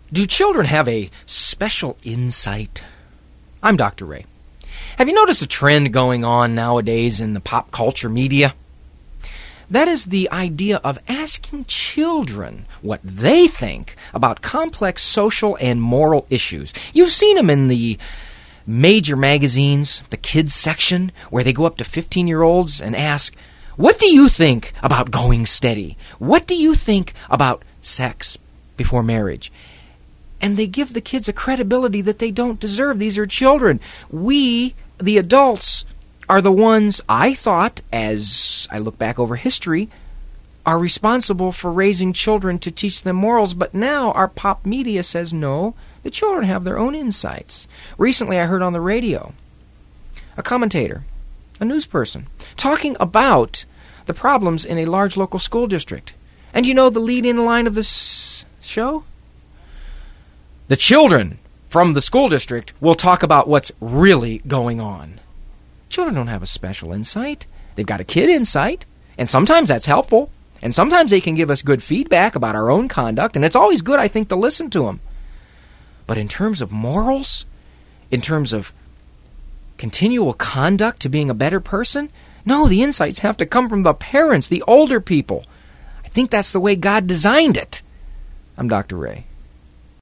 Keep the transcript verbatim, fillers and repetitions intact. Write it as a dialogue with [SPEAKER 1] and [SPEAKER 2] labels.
[SPEAKER 1] Do children have a special insight? I'm Doctor Ray. Have you noticed a trend going on nowadays in the pop culture media? That is the idea of asking children what they think about complex social and moral issues. You've seen them in the major magazines, the kids section, where they go up to fifteen-year-olds and ask, what do you think about going steady? What do you think about sex before marriage? And they give the kids a credibility that they don't deserve. These are children. We, the adults, are the ones, I thought, as I look back over history, are responsible for raising children to teach them morals. But now our pop media says, no, the children have their own insights. Recently I heard on the radio a commentator, a news person, talking about the problems in a large local school district. And you know the lead-in line of this show? The children from the school district will talk about what's really going on. Children don't have a special insight. They've got a kid insight, and sometimes that's helpful, and sometimes they can give us good feedback about our own conduct, and it's always good, I think, to listen to them. But in terms of morals, in terms of continual conduct to being a better person, no, the insights have to come from the parents, the older people. I think that's the way God designed it. I'm Doctor Ray.